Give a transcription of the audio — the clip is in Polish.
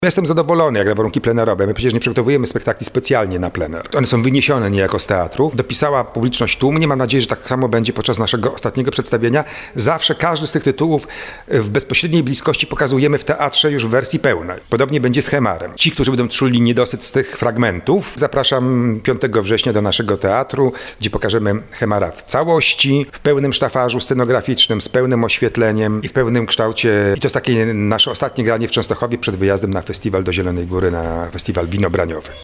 Jestem zadowolony jak na warunki plenerowe. My przecież nie przygotowujemy spektakli specjalnie na plener. One są wyniesione niejako z teatru. Dopisała publiczność tłumnie. Mam nadzieję, że tak samo będzie podczas naszego ostatniego przedstawienia. Zawsze każdy z tych tytułów w bezpośredniej bliskości pokazujemy w teatrze już w wersji pełnej. Podobnie będzie z Hemarem. Ci, którzy będą czuli niedosyt z tych fragmentów, zapraszam 5 września do naszego teatru, gdzie pokażemy Hemara w całości, w pełnym sztafarzu scenograficznym, z pełnym oświetleniem i w pełnym kształcie. I to jest takie nasze ostatnie granie w Częstochowie przed wyjazdem na festiwal do Zielonej Góry, na festiwal winobraniowy.